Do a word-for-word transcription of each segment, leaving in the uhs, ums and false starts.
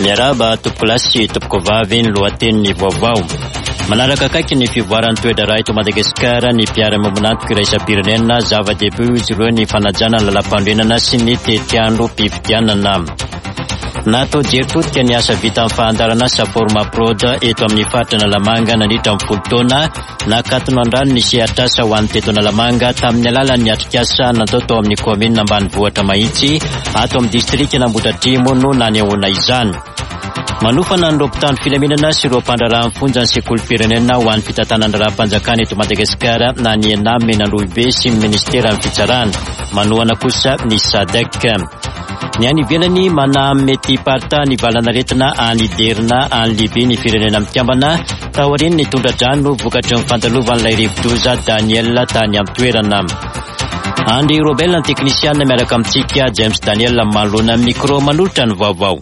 Miaraba tompoko lahy sy tompoko vavy ny lohatenin'ny vaovao. Manaraka akaiky ny fivoaran'ny toedrara eto Madagasikara ny mpiara-miombonantoka iraisam-pirenena zava-dehibe izy ireo ny fanajana ny lalam-pandrenana sy ny tetiandro mpifidianana. Natao jeritotika ny asa vita amin'ny fahantarana Saforma Prod eto amin'ny faritra Analamanga nandritra amin'ny folo taona nakatona andrano ny sehatrasa ho an'ny teto Analamanga tamin'ny alalan'ny atrikasa natao tao amin'ny komina ambanivohitra mahitsy ato amin'ny distrika n'Ambohidratrimo no nanehoana izany. Manofana ny ropitany filaminana sy ireo mpandraraha fonja ny sekolim-pirenena ho an'ny fitantanana andraraham-panjakana eto Madagasikara na ny ena Menandroibe sy ministera amin'ny fitsarana manohana kosa ny SADC. Ny any ivelany manamety parta ny valanaretina aniderina any Liby ny firenena mikambana taoriany ny tondra-drano vokatry ny fandalovana ilay rivodoza Daniel tany amin'ny toerana. Andry Robel ny teknisiana miaraka amintsika James Daniel Malona micro manolotra ny vaovao.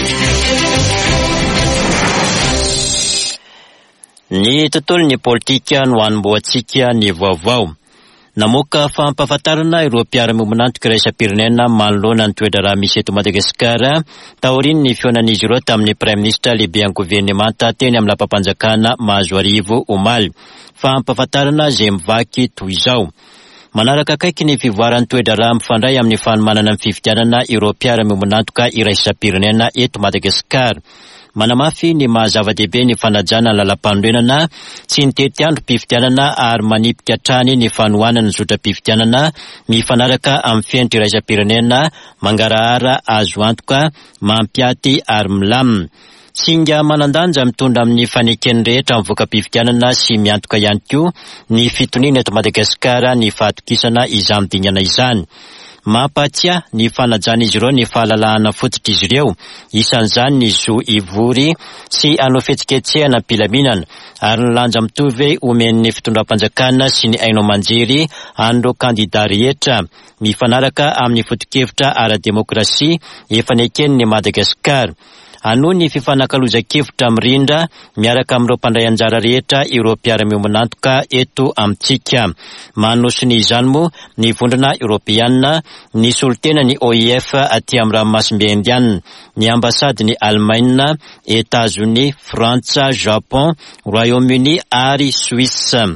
Ny tontolon'ny politika no hanomboantsika ny vaovao. Namoaka fampahafantarana ireo mpiara-miombonantoka iraisam-pirenena manoloana ny toedrara misy eto Madagasikara taoriany ny fionan'izy ireo tamin'ny Prime Ministre lehibe any governemanta teny amin'ny lapam-panjakana mahazo arivo omaly. Fampahafantarana izay mivaky toy izao. Manaraka akaiky ny fivoaran'ny toedrara mifandray amin'ny fanomanana ny fifidianana ireo mpiara-miombonantoka iraisam-pirenena eto Madagasikara. Manamafy ny mahazava-dehibe ny fanajana ny lalam-pandrenana sy ny tetiandro mpifidianana ary manipika hatrany ny fanohanana ny zotra-pifidianana mifanaraka amin'ny fiainitra iraisam-pirenena mangarahara azo antoka mampiaty ary milamina. Singa manandanja mitondra amin'ny fanekeny rehetra amin'ny voka-pifidianana sy miantoka ihany koa ny fitoniana eto Madagasikara ny fahatokisana izany dingana izany. Mampatia ny fanajana izy ireo ny fahalalahana fototra izy ireo isan'izany ny zo ivory sy anao fihetsiketsehana mpilaminana ary ny lanja mitovy omen'ny fitondram-panjakana sy ny haino aman-jery an'ireo kandida rehetra mifanaraka amin'ny foto-kevitra ara-demokrasia efa neken'ny Madagasikara. Ano ny fifanakaloza-kevitra mirindra miaraka amin'ireo mpandray anjara rehetra ireo mpiara-miombonantoka eto amintsika. Manosony izany moa ny vondrona Europeanina, ny solotena ny O I F aty amin'ny ranomasimbe indiana, ny ambasady ny Allemagne, États-Unis, Frantsa, Japon, Royaume-Uni ary Suisse.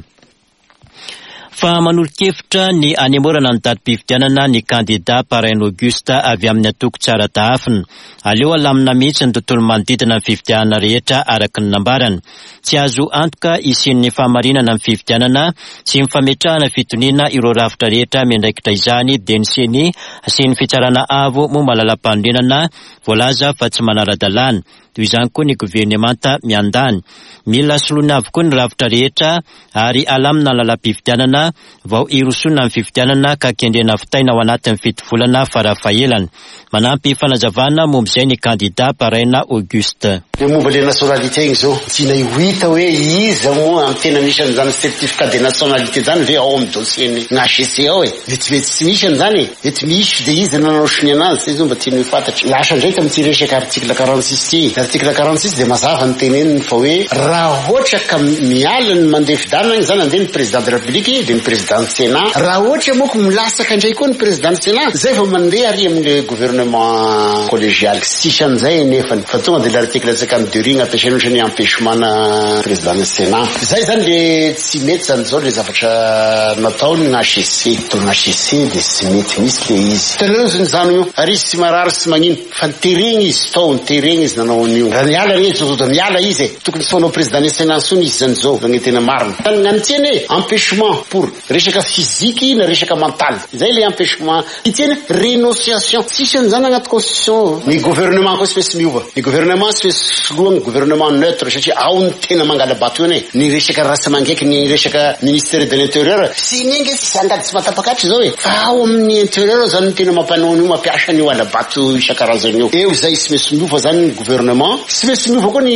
Fa manolo-kevitra ny anemorana ny datim-pifidianana ny kandida Paraine Auguste avy amin'ny atoko tsara tahafina. Aleo alamina mihitsy ny tontolo manodidina ny fifidianana rehetra araka ny nambarana. Tsy azo antoka isian'ny fahamarinana ny fifidianana sy ny fametrahana fitoniana ireo rafitra rehetra miandraikitra izany deniseny sy ny fitsarana avo momba lalam-pandrenana voalaza fa tsy manara-dalàna. Toy izany koa ny governemanta miandany. Mila soloina avokoa ny rafitra rehetra ary alamina lalam-pifidianana vao irosona ny fifidianana ka kendrena fitaina ao anatin'ny fito volana farafahelana. Manampy fanazavana momb'izay ny kandida Paraine Auguste. Le momba le nationalité igny zao tsy nahita hoe iza moa amin'ny tena misy an'izany certificat de nationalité zany ve ao amin'ny dossier-ny H C C ao e. Mety mety tsy misy an'izany e. Mety misy de izy nanao-sony anazy zay zao mba tiany fantatry. Lasa ndraiky amin'ity resaka article quarante-six ty. Article quarante-six de mazava ny teneniny fa hoe raha ohatra ka miala ny mandeha fidanana igny zany andeha ny président de la République de ny président du Sénat. Raha ohatra moa ko milasaka indray koa ny président du Sénat zay vao mandeha ary amin'ny gouvernement collégial. Sisy an'izay nefany fa tonga de l'article cinquante-deux ry ampiasaina ohatra ny empêchement président du Sénat. Zay zany le tsy mety zany zao le zavatra nataony ny H C C. Tony H C C de tsy mety misy le izy. Talozy ny zany io ary izy tsy marary sy magnino fa niterigny izy tao niterigny izy nanao an'io. Raha miala re zao zao miala izy e. Tokony sonao président du Sénat sony izy zany zao zany tena marina. Nantiany empêchement pour resaka physique na resaka mental. Zay le empêchement. Itiany rénonciation. Sisy an'izany agnaty constitution. Ny gouvernement koa tsy misy miova. Ny gouvernement tsy misy loha gouvernement neutre satria ao ny tena mangala bato eny e. Ny resaka raha mangeky ny resaka ministère de l'intérieur sy ningy tsy angady tsy matapakatry zao e. Fa ao amin'ny intérieur zany ny tena mampanao an'io mampiasa an'io ala bato isan-karazany io. Eo zay tsy misy miova zany ny gouvernement. Tsy misy miova koa ny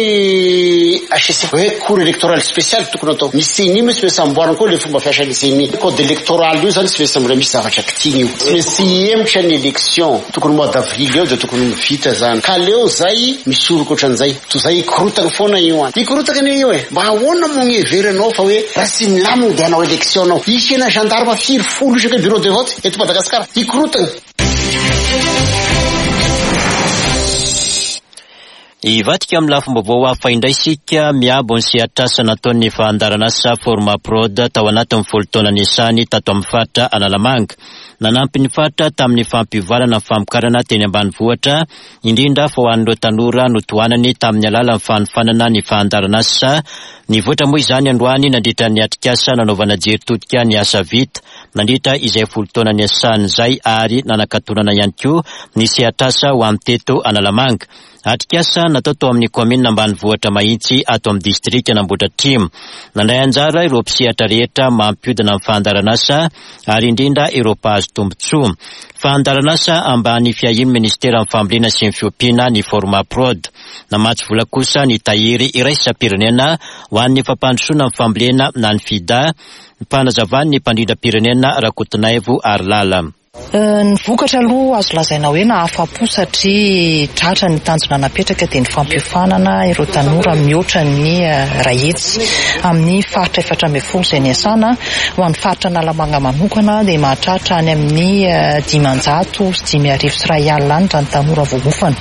H C C. Hoe cour électoral spécial tokony atao. Ny C N I moa tsy misy amboarina koa le fomba fiasa ny C N I. Code électoral io zany tsy misy ambola misy zavatra kitiny io. Tsy misy emotra ny élection. Tokony mois d'avril eo de tokony mivita zany. Ka leo zay misoroka ohatran'izay. To zay ikorotana foana io any. Ikorotana ny io e. Mba ahoana mo gny heveranao fa hoe raha tsy milamina de hanao élection anao. Isiana gendarme firy folo isaka bureau de vote eto Madagasikara. Ikorotana. Ivatika amin'ny lafomba vaovao hafa indray isika miabo ny sehatr'asa nataon'ny fandaran'asa Formaprod tao anatin'ny folo taona niasany tato amin'ny faritra Analamanga. Nanampy ny faritra tamin'ny fampivalana ny famokarana teny ambanivohitra, indrindra fa ho an'ireo tanora notoanany tamin'ny alalan'ny fanofanana ny fandaran'asa. Nivoatra moa izany androany nandritra ny atrik'asa nanaovana jeritodika ny asa vita, nandritra izay folo taona niasany izay ary nanakatonana ihany koa ny sehatr'asa ho amin'ny teto Analamanga. Atrik'asa natao tao amin'ny komina ambanivohitra Mahitsy ato amin'ny distrikta Ambohidratrimo. Nandray anjara ireo mpisehatra rehetra mampiodina amin'ny fandaran'asa ary indrindra ireo mpahazo tombotsoa. Fandaran'asa ambany fiahino ministera amin'ny fambolena sy ny fiompiana ny Formaprod. Namatsy vola kosa ny tahiry iraisam-pirenena ho an'ny fampandrosoana amin'ny fambolena na ny FIDA, mpanazavany ny mpandrindram-pirenena Rakotonaivo Arlala. Ny vokatra aloha azo lazaina hoe na afa-po satria tratra ny tanjona napetraka dia ny fampiofanana ireo tanora mihoatra ny rahetsy amin'ny faritra efatra ambin'ny folo izay niasana. Ho an'ny faritra Analamanga manokana dia mahatratra any amin'ny dimanjato sy dimy arivo sy iray alina any ny tanora voahofana.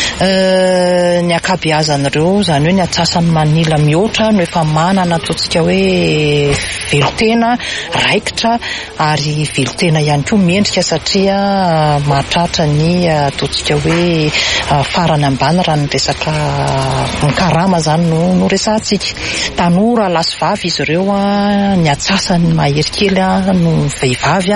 Ny ankabeazan'ireo izany hoe ny atsasany manila mihoatra no efa manana ataontsika hoe velotena raikitra ary velotena ihany koa mendrika satria mahatratra ny ataontsika hoe farany ambany raha ny resaka karama zany no, no resantsika. Tanora lasy vavy izy ireo ny atsasany mahery kely no vehivavy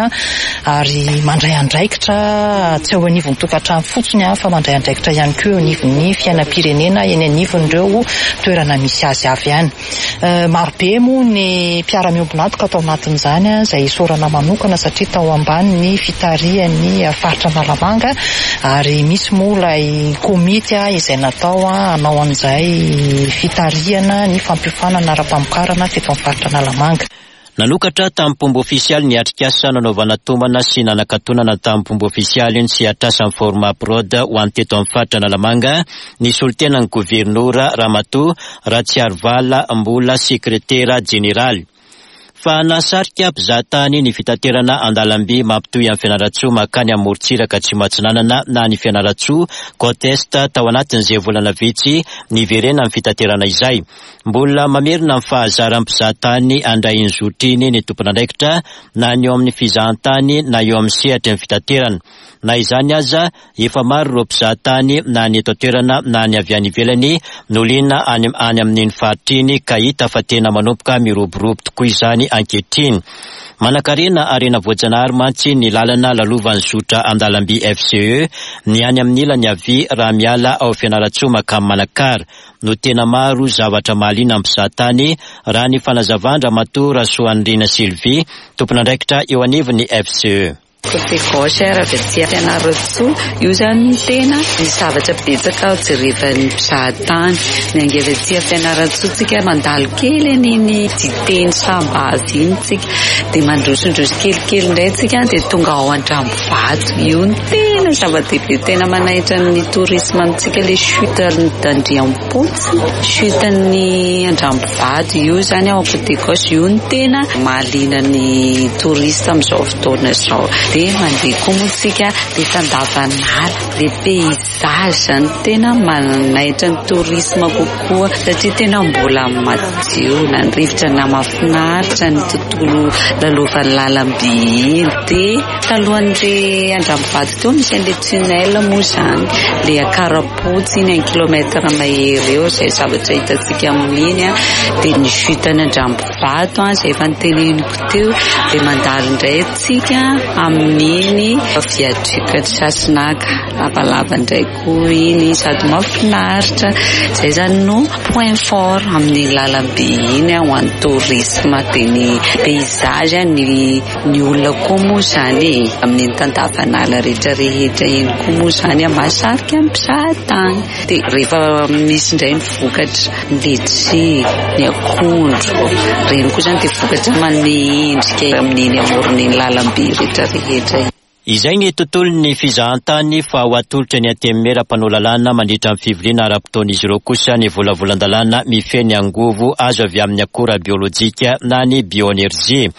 ary mandray andraikitra tsy ao anivon'ny tokantrano fotsiny fa mandray andraikitra ihany koa eo anivon'ny fiainam-pirenena eny anivon'ireo toerana misy azy avy ihany. Marobe moa ny mpiara-miombonatoka tao anatin'izany izay sorana manokana satria tao ambany ny fitarian'ny faritra Analamanga ary misy moa ilay komity izay natao hanao an'izay fitariana ny fampiofanana ara-pamokarana teto amin'ny faritra Analamanga. Nanokatra tamin'ny pomba ofisialy ny atrik'asa nanaovana tomana sy nanakatonana tamin'ny pomba ofisialy ny sehatr'asan'ny Formaprod ho an'ny teto amin'ny faritra Analamanga ny solitenan'ny gouvernoura Ramatoa Ratsiarvala mbola sekretera jeneraly. Fa nasarika mpizahatany ny fitaterana an-dalamby mampitohy amin'ny Fianarantsoa makany amin'ny morontsiraka tsy matsinanana na ny Fianarantsoa Kotesta tao anatin'izay volana vitsy niverena amin'ny fitaterana izay. Mbola mamerina amin'ny fahazaran'ny mpizahatany andray ny zotriny ny tompon'andraikitra na ny eo amin'ny fizahantany na eo amin'ny sehatra ny fitaterana. Na izany aza efa maro ireo mpizahatany na ny eto an-toerana na ny avy any ivelany nolina any, any amin'ny faritriny ka hita fa tena manomboka miroborobo tokoa izany ankehitriny. Manan-karena arena voajanahary mantsy ny lalana lalovan'ny zotra an-dalamby F C E ny any amin'ny ilany avy raha miala ao Fianarantsoa makamy Manakara. No tena maro zavatra mahaliana amin'ny mpizahatany raha ny fanazavandra Ramatoa Rasoandrina Sylvie, tompon'andraikitra eo anivon'ny F C E. Côté gauche arabe-tsy Fianarantsoa io zany tena ny zavatra betsaka jerevan'ny mpizahatany. Ny angevan-tsy Fianarantsoa tsika mandalo kely an'iny diteny sambazy iny tsika dia mandrosondroso kelikely indray tsika dia tonga ao Andrambovato. Io ny tena zava-dehibe tena manaitra ny tourisme amintsika le chute d'Andriampotsy, chute ny Andrambovato. Io zany ao côté gauche io ny tena mahaliana ny touriste amin'izao fotoana izao. Dia mandeha koa moa tsika dia tandavan'ala, dia paysage zany tena manaitra ny tourisme kokoa satria tena mbola madio na ny rivotra na mahafinaritra ny tontolo lalovan'ny lalamby iny. Dia talohan'ilay Andrambovato teo misy an'ilay tunnel moa zany, ilay akarapotsy iny un kilomètre mahery eo izay zavatra hitantsika amin'iny. Dia ny chute ny Andrambovato izay efa noteneniko teo dia mandalo indray tsika amin'iny viaduc Sasinaka lavalava indray koa iny sady mahafinaritra. Izay zany no point fort amin'ny lalamby iny ho an'ny tourisme. Dia ny paysage ny, ny olona koa moa zany amin'ny tandavan'ala rehetra rehetra iny koa moa zany mahasarika ny mpizahatany. Dia rehefa misy indray ny vokatra ny letchi, ny akondro, reny koa zany dia vokatra manome endrika amin'iny amoron'iny lalamby rehetra rehetra. Izay ny tontolon'ny fizahantany fa ho atolotra ny antemera mpanao lalàna mandritra amin'ny fivoriana ara-potoan'izy ireo kosa ny volavolan-dalàna mifehy ny angovo azo avy amin'ny akora biolojika na ny bioenergia.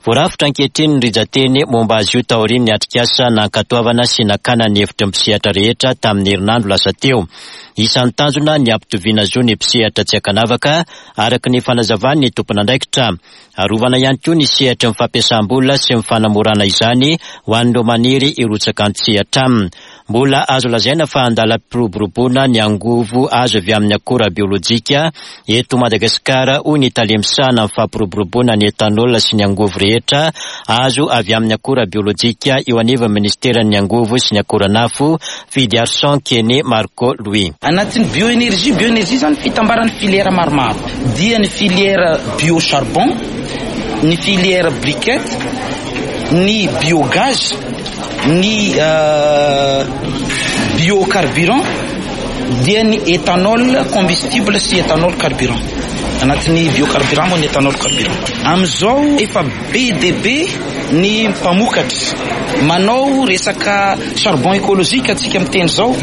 Voarafitra ankehitriny ny rizateny momba azy io taoriany ny atrikasa nankatoavana sy nakana ny hevitra mpisehatra rehetra tamin'ny herinandro lasa teo. Isan'ny tanjona ny ampitoviana azy io ny mpisehatra tsy akanavaka araka ny fanazavany ny tompon'andraikitra. Arovana ihany koa ny sehatra ny fampiasam-bola sy ny fanamorana izany ho an'ireo maniry irotsaka antsehatra aminy. Mbola azo lazaina fa andala piroboroboana ny angovo azo avy amin'ny akora biolojika eto Madagasikara hoy ny talemisana ny fampiroboroboana ny etanol sy ny angovo rehetra azo avy amin'ny akora biolojika eo aniva ministeran'ny angovo sy ny akora nafo Fidiarson Kene Marco Louis. Anatin'ny bioénergie, bioénergie zany fitambaran'ny filière maromaro. Dia ny filière biocharbon, ny filière briquette, ny biogaz, ny uh, biocarburant, dia ny éthanol combustible sy éthanol carburant. Anatin'ny biocarburant mo ny éthanol carburant. Amizao efa be dia be ny mpamokatra manao resaka charbon écologique atsika amin'ny teny zao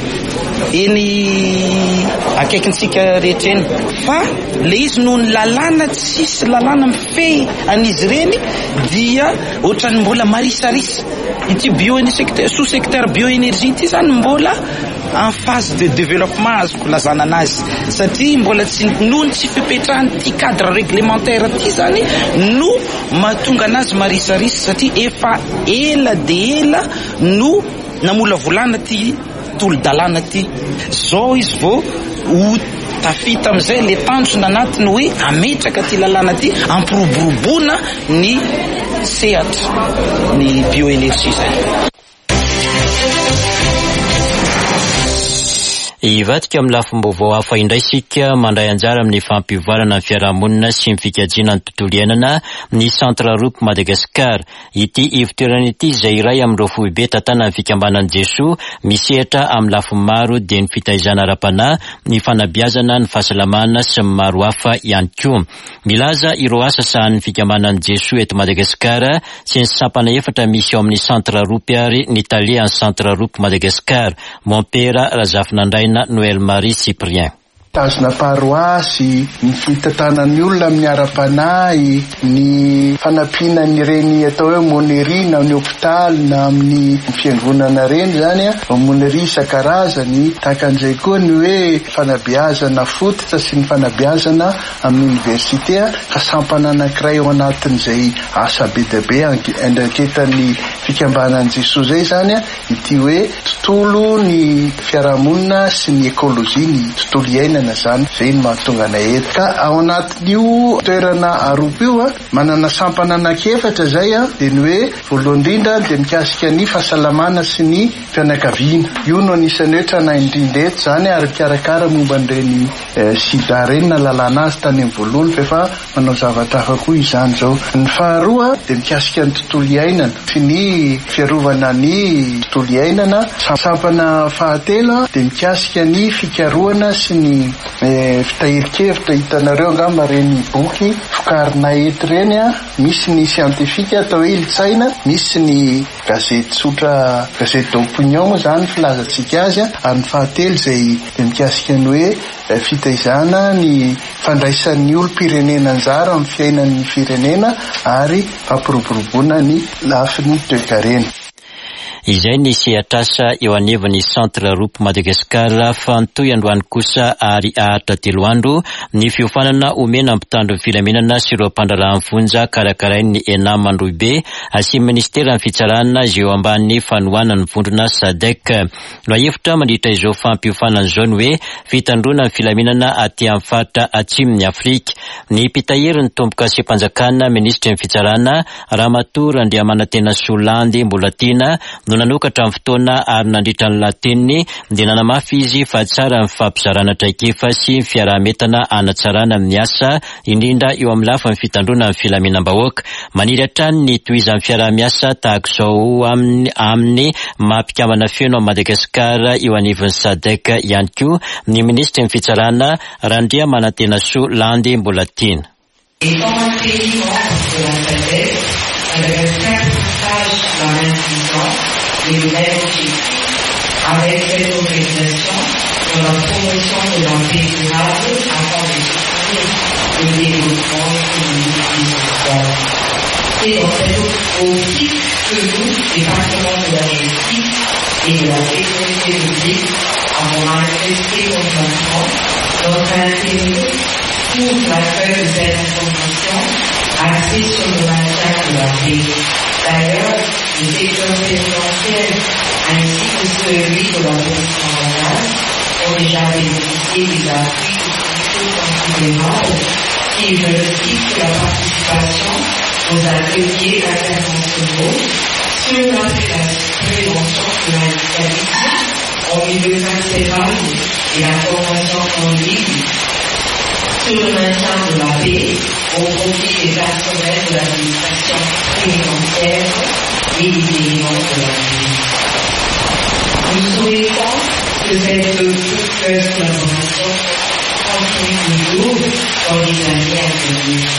eny akaikintsika rehetra eny. Fa le izy noho ny lalàna tsisy lalàna mifehy an'izy reny dia ohatrany mbola marisarisa. Ity bio sous secteur bioénergie ity zany mbola en phase de développement azoko lazana anazy satria mbola tsy nohony tsy fipetrahan'ity cadre réglementaire ity zany no mahatonga anazy marisarisa satria efa ela de ela no namolavolana ty tolo-dalàna ty. Zao izy vao ho tafita amizay le tanjona anatiny hoe ametraka ty lalàna ty ampiroboroboana ny sehatra ny bioénergie zay. Ivatika amin'ny lafim-baovao hafa indray sika mandray anjara amin'ny fampivoarana ny fiarahamonina sy ny fikajiana ny tontolo iainana ny Centre Roupe Madagasikara. Ity ivotoerana ity izay iray amin'ireo foibe tantanan'ny fikambanan'i Jesoa misehatra amin'ny lafiny maro dia ny fitaizana ara-panahy, ny fanabeazana, ny fahasalamana sy ny maro hafa ihany koa. Milaza ireo asa sahan'ny fikambanan'i Jesoa eto Madagasikara sy ny sampana efatra misy ao amin'ny Centre Roupe ary ny talian'ny Centre Roupe Madagasikara. Mompera Razafinandray Noël Marie Cyprien. Tazona paroasy, ny fitantanan'ny olona amin'ny ara-panahy, ny fanampiana ireny atao hoe monerie na amin'ny hôpitaly na amin'ny fiangonana reny zany a, monerie isan-karazany, takan'izay koa ny hoe fanabeazana fototra sy ny fanabeazana amin'ny université ka sampana anankiray ao anatin'izay asa be dia be andraketan'ny fikambanan'i Jesoa zay zany a, ity hoe tontolo ny fiarahamonina sy ny ekôlôjia, ny tontolo iainana zany zay ny mahatonga anay eto. Ka ao anatin'io toerana aropa io a, manana sampana anankiefatra zay a, de ny hoe voalohany indrindra de mikasika ny fahasalamana sy ny fianakaviana. Io no anisany hoe tranahy indrindra eto zany ary mikarakara momba an'ireny eh, sida reny na lalàna azy tany amin'ny voalohany fa efa manao zavatra hafa koa izany zao. Ny faharoa de mikasika ny tontolo iainana sy ny fiarovana ny tontolo iainana. Sampana fahatelo de mikasika ny fikarohana sy ny eh, fitahirin-kevitra. Hitanareo angamba reny boky fokarina eto reny a, misy ny siantifika atao hoe ilitsaina, misy ny gazety tsotra, gazety d'opinion zany filazantsika azy a, ary ny fahatelo zay de mikasika ny hoe eh, fitaizana ny fandraisan'ny olom-pirenena anjara amin'ny fiainan'ny firenena ary fampiroboroboana ny lafin'ny toe-karena. Izay ny sehatrasa eo anivon'ny Centre Roupe Madagasikara fantoy androany kosa ary ahatra telo andro ny fiofanana omena ampitandro ny filaminana sy ireo mpandrarahany fonja karakarain'ny enam Mandroibe asi ministera ny fitsarana izay eo amban'ny fanoana ny vondrona SADC. Loahevitra mandritra izao fampiofanana izao ny hoe fitandrona ny filaminana aty amin'ny faritra atsimon'ny Afrika. Ny mpitahiry ny tomboka sy mpanjakana ministra ny fitsarana Ramatoa Andriamanantena Solandy Mbolatina no nanokatra amin'ny fotoana ary nandritra ny lateniny dia nanamafy izy fa tsara ny fampizarana traikefa sy ny fiarahametana anatsarana amin'ny asa indrindra eo amin'ny lafa ny fitandrona ny filaminam-bahoaka. Maniry hatrany ny tohizan'ny fiaraha-miasa tahaka izao amin'ny, amin'ny mampikambana feno amin'ny Madagasikara eo anivon'ny SADC ihany koa ny ministra ny fitsarana Andriamanantena Solandy Mbolatina. Et le même objectif, avec cette organisation sur la promotion de la paix durable afin de soutenir le développement économique et social. et dans cette optique que nous, département de la justice et de la sécurité publique, avons manifesté conjointement notre intérêt pour l'accueil de cette information axée sur le maintien de la paix. D'ailleurs, le secteur présidentiel ainsi que celui de la police mondiale ont déjà bénéficié des appuis considérables qui, je le cite, la participation aux ateliers internationaux sur la prévention de l'individualisme en milieu carcéral et la formation en ligne sur le maintien de la paix au profit des personnels de l'administration pénitentiaire et des éléments de la vie. Nous souhaitons que cette fructueuse collaboration continue toujours dans les années à venir.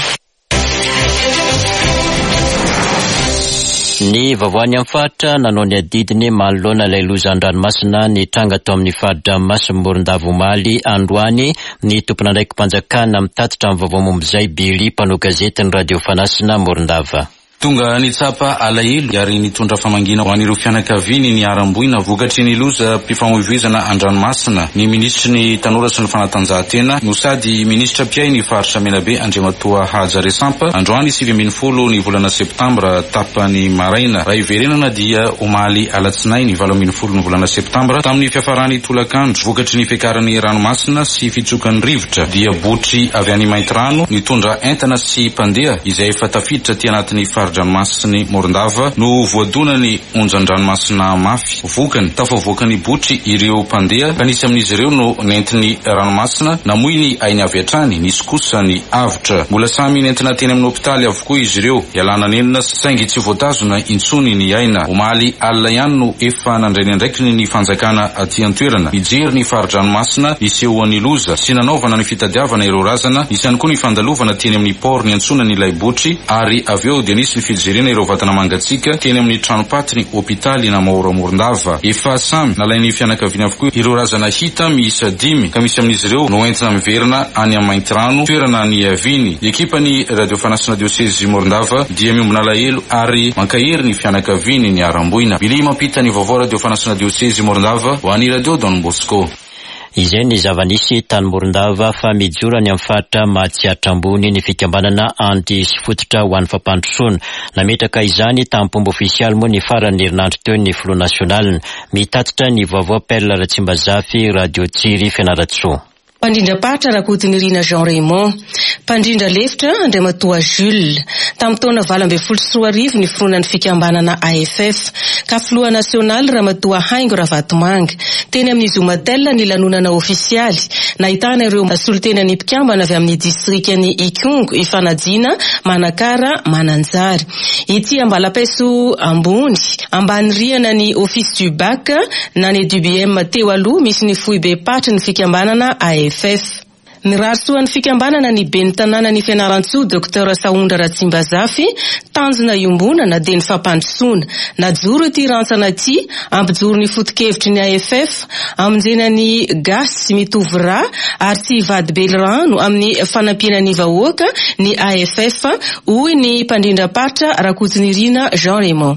Ny vavoany amin'ny faritra nanao ny adidiny manoloana ilay lozan-dranomasina ny tranga tao amin'ny faritra Masimorondava omaly androany ny tompon'andraikimpanjakana mitatitra amin'ny vaovao momba izay Bily mpanao gazety ny radio Fanasina Morondava. Tonga nitsapa alahelo ary nitondra famangina ho an'ireo fianakaviany ny aramboina vokatry ny loza mpifamoivoizana an-dranomasina. Ny ministry ny tanora sy ny fanatanjahantena no sady ministra mpiay ny faritra Menabe Andriamatoa Haja Resampa androany sivy ambin'ny folo ny volana septambra tapany maraina. Raha iverenana dia omaly alatsinainy ny valo ambin'ny folo ny volana septambra tamin'ny fiafarany tolakandro vokatry ny fiakarany ranomasina sy fitsokan'ny rivotra dia botry avy any Maintrano nitondra entana sy mpandeha izay efa tafiditra ty anatin'ny ranomasiny Morondava no voadonany onjan-dranomasina mafy. Vokany tafavoakany botry ireo mpandeha ka nisy amin'izy ireo no nentiny ranomasina namoy ny ainy avy hatrany nisy kosa ny avitra. Mbola samy nentina teny amin'ny hopitaly avokoa izy ireo ialana nenina saingy tsy voatazona intsony ny aina. Omaly alina ihany no efa nandrainy andraikiny ny fanjakana aty an-toerana mijery ny fari-dranomasina iseho ny loza sy nanaovana ny fitadiavana ireo razana. Nisy ihany koa ny fandalovana teny amin'ny port ny antsonany ilay botry ary avy eo dia nisy fijerena ireo vatana mangatsika teny amin'ny tranopatiny hopitaly na Maora Morondava. Efa samy nalainy fianakaviana avokoa ireo razana hita miisa dimy ka misy amin'izy ireo no entina miverina any amin'ny Maintrano toerana ny aviny. Ekipa ny radio Fanasina diosezi Morondava dia miombona alahelo ary mankahery ny fianakaviany ny aramboina. Bili mampita ny vaovao radio Fanasina diosezi Morondava ho an'ny radio Don Bosco. Izay ny zava-nisy tany Morondava fa mijorany amin'ny faritra Mahatsiatra ambony ny fikambanana anty sy fototra ho an'ny fampandrosoana. Nametraka izany tamin'ny pomba ofisialy moa ny farany herinandro teo ny Front National. Mitatitra ny vaovao Perla Ratsimbazafy Radio Tsiry Fianaratsoa. Mpandrindrapatra Rakotinirina Jean Raymond, mpandrindra lefitra Andriamatoa Jules, tamin'ny taona valo ambin'ny folo sy roa arivo ny foronan'ny fikambanana A F F, ka filoha nasionaly Ramatoa Haingo Ravatomanga, teny amin'ny Zomatel ny lanonana ofisialy, nahitana ireo solitenany mpikambana avy amin'ny distrikany Ikongo, Ifanajina, Manakara, Mananjary. Ity Ambalapaiso ambony, ambany riana ny office du bac, na ny D B M teo aloha misy ny fohy be patra ny fikambanana A F F. Nirarsoan'ny fikambanana ny ben'ny tanàna ny Fianarantsoa Dr Saondra Ratsimbazafy tanjona iombonana dia ny fampandrosoana. Najoro ity rantsana ity ampijoro ny foto-kevitry ny A F F amonjena ny gasy mitovy ra ary tsy vadibely rano amin'ny fanampiana ny vahoaka ny A F F, hoy ny mpandrindrapatra Rakotinirina Jean Raymond.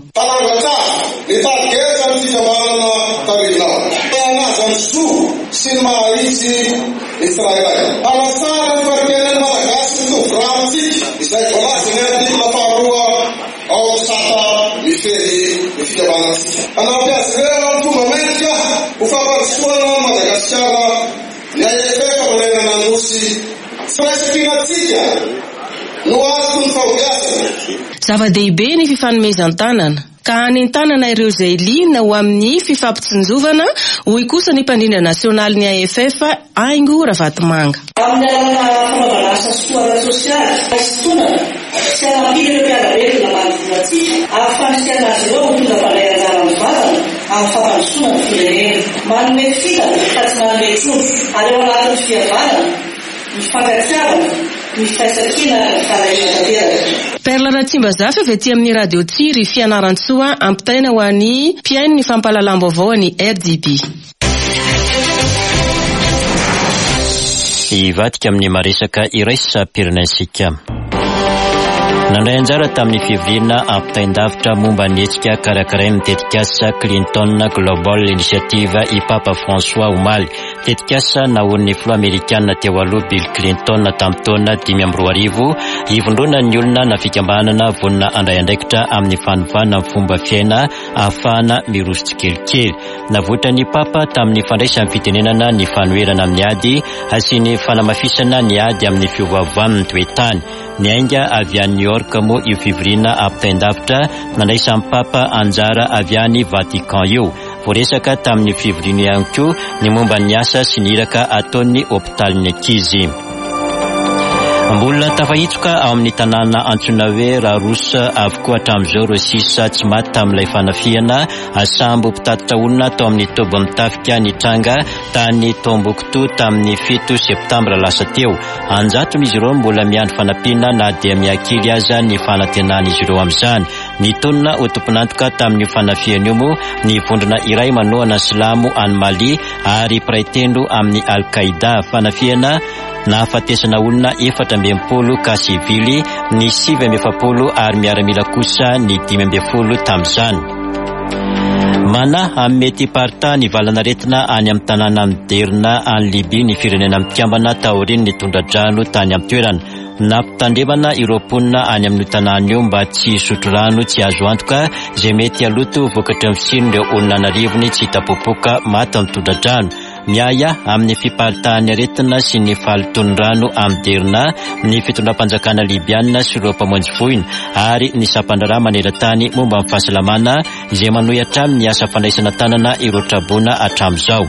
Alasara farkelen malagasy no vratsika izay voalazany amin'ny lafaroa ao sata mifery ny fikambanantsika. Anampiazy reo amin'ny fomba mainka ho fampandrosoana Madagasikara ny A F F amanerana nosy firaisankinatsika no azoko ny fahobiazana. Zava-dehibe ny fifanomezan-tanana ka hanentanana ireo izay liana ho amin'ny fifampitsinjovana, hoy kosa ny mpandrindra nasionaly ny A F F Haingo Ravatomanga. Amin'ny alana fanaovana asa sotoana sosialy, fitonana, sy anampiny ireo mpianarety na manodinatsika, ahafandrisiana azy ireo mitondra mpanday anjara amin'ny vatana, amin'ny fampandrosoana ny firenena. Manome fitana, fa tsy manome trondro, ary eo anatin'ny fihavanana, ny fankatiavana, ny faisakina ny fanahiana tanteraka. Perla Ratsimbazafy avy aty amin'ny Radio Tsiry Fianarantsoa ampitaina ho an'ny mpiaino ny fampahalalam-baovao ny R D B. Ivadika amin'ny maresaka iraisa pirenensika. nandray anjara tamin'ny fivoriana ampitaindavitra momba ny hetsika karakarainy tetikasa Clinton Global Initiative i Papa François omaly. Tetikasa naon'ny filoha amerikanina teo aloha Bill Clinton tamin'ny taona dimy amby roa arivo ivondrona ny olona na fikambanana vonina andray andraikitra amin'ny fanovana amin'ny fomba fiaina ahafahana miroso kelikely. Navotra ny Papa tamin'ny fandraisany fitenenana ny fanoherana amin'ny ady sy ny fanamafisana ny ady amin'ny fiovaovan'ny toetany. Ny ainga avy any New York moa io fivoriana ampitaindavitra nandraisan'ny Papa anjara avy any Vatican io. Voaresaka tamin'ny fivoriana ihany koa ny momba ny asa sy ny iraka ataon'ny hopitalin'ny ankizy. Mbola tafahitsoka ao amin'ny tanàna antsoina hoe Rarosa avokoa hatramin'izao ireo sisa tsy maty tamin'ilay fanafiana sambo mpitatitra olona tao amin'ny tobo mitafika ny tranga tany Tombouctou tamin'ny fito septambra lasa teo. Anjaton'izy ireo mbola miandry fanampiana na dia miakily aza ny fanantenan'izy ireo amin'izany. Ny tonona ho tomponantoka tamin'ny fanafiana io moa ny vondrona iray manohana silamo any Mali ary praitendro amin'ny Al-Qaïda. Fanafiana nahafatesana olona efatra amby mpolo ka sivily ny sivy amby efapolo ary miaramila kosa ny dimy amby folo tamin'izany. Mana amin'ny mety parta ny valanaretina any amin'ny tanàna moderna any Libia ny firenena mikambana taoriny ny tondradrano tany amin'ny toerana. Nampitandremana ireo mponina any amin'ny tanàna io mba tsy sotro rano tsy azo antoka izay mety aloto vokatra amin'ny sinireo olona narivony tsy tapopoka maty amin'ny tondradrano. Miaya amin'ny fiparitahan'ny aretina sy ny falitondrano amderna ny fitondram-panjakana libianina sy ireo mpamonjy voina ary ny sapandrara maneran-tany momba amin'ny fahasalamana izay manohy hatramin'ny asa fandraisana tanana ireo trabona hatramin'izao.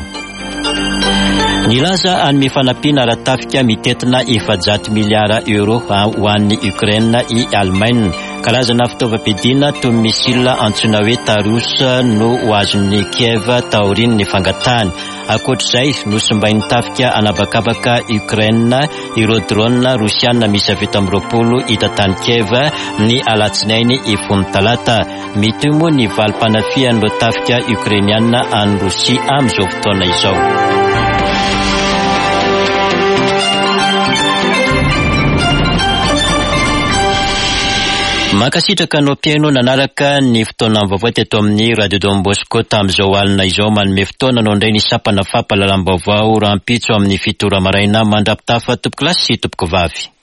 Nilaza amin'ny fanampiana ara-tafika mitetina efajato miliara euro ho an'ny Ukraine i Allemagne. Karazana fitaovam-piadiana toy ny misila antsoina hoe Tarus no ho azon'ny Kiev taoriny ny fangatahany. Ankoatr'izay nosimbain'ny tafika anabakabaka Ukraine ireo drone Rosiana misy fito amby roapolo hita tany Kiev ny alatsinainy ifony talata. Mitoy moa ny valim-panafian'ireo tafika Ukrainiana any Rosia amin'izao fotoana izao. Makasitraka no piano nanaraka ny fotoana vaovao teto amin'ny Radio Don Bosco tamin'izao alina izao manome fotoana no indray ny sapana fampahalalam-baovao rahampitso amin'ny fito ora maraina mandrapitafa tompoko lasy sy tompoko vavy.